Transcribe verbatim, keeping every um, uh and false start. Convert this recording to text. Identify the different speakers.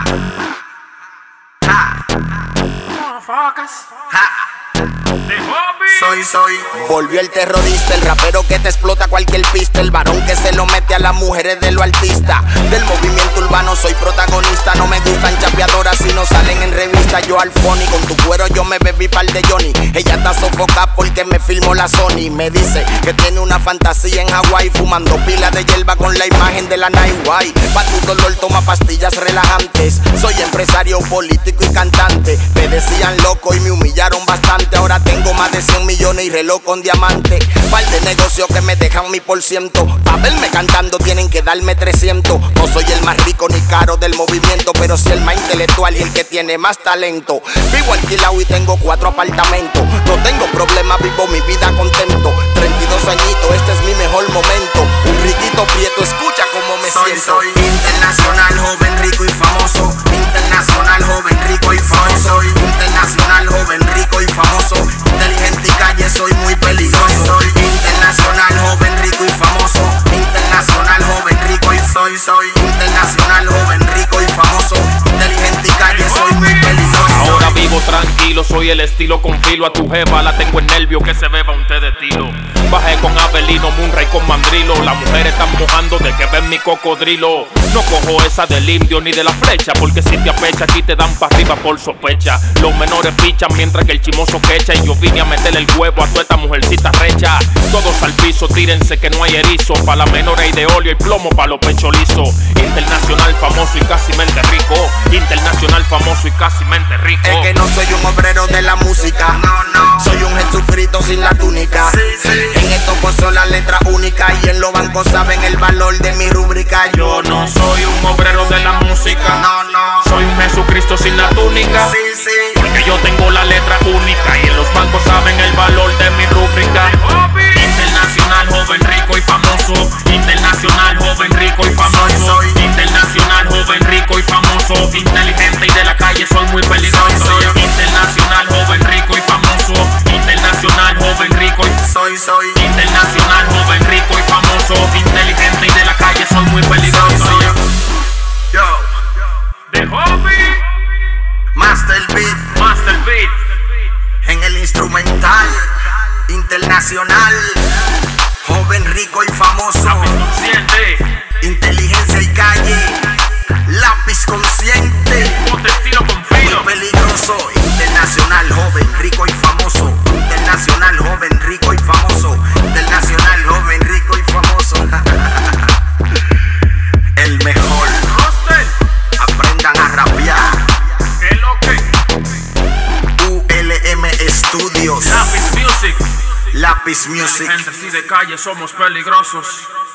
Speaker 1: Ja. Ja. Soy, soy.
Speaker 2: Volvió el terrorista, el rapero que te explota cualquier pista, el varón que se lo mete a las mujeres de lo artista. Del movimiento urbano soy protagonista. No me gustan chapeadoras si no salen en revista. Yo al Fonny, con tu cuero yo me bebí par de Johnny. Ella está sofocada porque me filmó la Sony. Me dice que tiene una fantasía en Hawái, fumando pila de hierba con la imagen de la Nightway. Pa' tu dolor toma pastillas relajantes. Soy empresario, político y cantante. Me decían loco y me humillaron bastante. Ahora tengo más de cien millones y reloj con diamante. Par de negocios que me dejan mi por ciento. Pa' verme cantando tienen que darme trescientos. No soy el más rico ni caro del movimiento, pero sí el más intelectual y el que tiene más talento. Vivo alquilado y tengo cuatro apartamentos. No tengo problema, vivo mi vida contento. treinta y dos añitos, este es mi mejor momento. Un riquito prieto, escucha cómo me
Speaker 1: soy,
Speaker 2: siento.
Speaker 1: Soy internacional, joven, rico y famoso. Internacional, joven, rico y famoso. Soy internacional, joven, rico y famoso. Inteligente y calle, soy muy peligroso. Soy internacional, joven, rico y famoso. Internacional, joven, rico y soy, soy internacional, joven, rico y famoso. Inteligente y calle, soy muy peligroso.
Speaker 3: Ahora vivo tranquilo, soy el estilo con filo. A tu jefa la tengo en nervio, que se beba un té de tilo. Bajé con Abelino, Munra y con Mandrilo. Las mujeres están mojando de que ven mi cocodrilo. No cojo esa del indio ni de la flecha, porque si te apecha aquí te dan pa' arriba por sospecha. Los menores pichan mientras que el chimoso quecha. Y yo vine a meterle el huevo a toda esta mujercita recha. Todos al piso, tírense que no hay erizo. Pa' la menor hay de óleo y plomo pa' los pechos lisos. Internacional famoso y casi mente rico. Internacional famoso y casi mente rico.
Speaker 2: Es que no soy un obrero de la música.
Speaker 1: No, no.
Speaker 2: Soy un Jesucristo sin la túnica.
Speaker 1: Sí, sí.
Speaker 2: En esto puedo la letra única y en los bancos saben el valor de mi rúbrica.
Speaker 3: Yo no soy un obrero de la música.
Speaker 1: No, no.
Speaker 3: Soy un Jesucristo sin la túnica.
Speaker 1: Sí, sí.
Speaker 3: Porque yo tengo la letra única y en los bancos saben el valor de mi rúbrica. Internacional, joven, rico y famoso. Internacional, joven, rico y famoso. Internacional, joven, rico y famoso. Inteligente y de la calle, soy muy peligroso. Internacional, joven, rico y famoso. Internacional, joven, rico y
Speaker 1: soy, soy
Speaker 3: internacional, joven, rico y famoso. Inteligente y de la calle, soy muy peligroso.
Speaker 1: Yo,
Speaker 3: The Hobby,
Speaker 1: Master Beat,
Speaker 3: Master Beat.
Speaker 1: en el instrumental internacional, joven, rico y famoso.
Speaker 3: Lápiz consciente,
Speaker 1: Inteligencia y calle, lápiz consciente.
Speaker 3: ponte estilo con
Speaker 1: Muy
Speaker 3: filo.
Speaker 1: peligroso. Internacional, joven, rico y famoso. Internacional, joven, rico y famoso. Internacional, joven, rico y famoso. El mejor.
Speaker 3: Roster,
Speaker 1: Aprendan a rapear.
Speaker 3: que lo que.
Speaker 1: U L M Studios.
Speaker 3: Lápiz Music.
Speaker 1: Lápiz Music.
Speaker 3: Gente así de calle, somos peligrosos.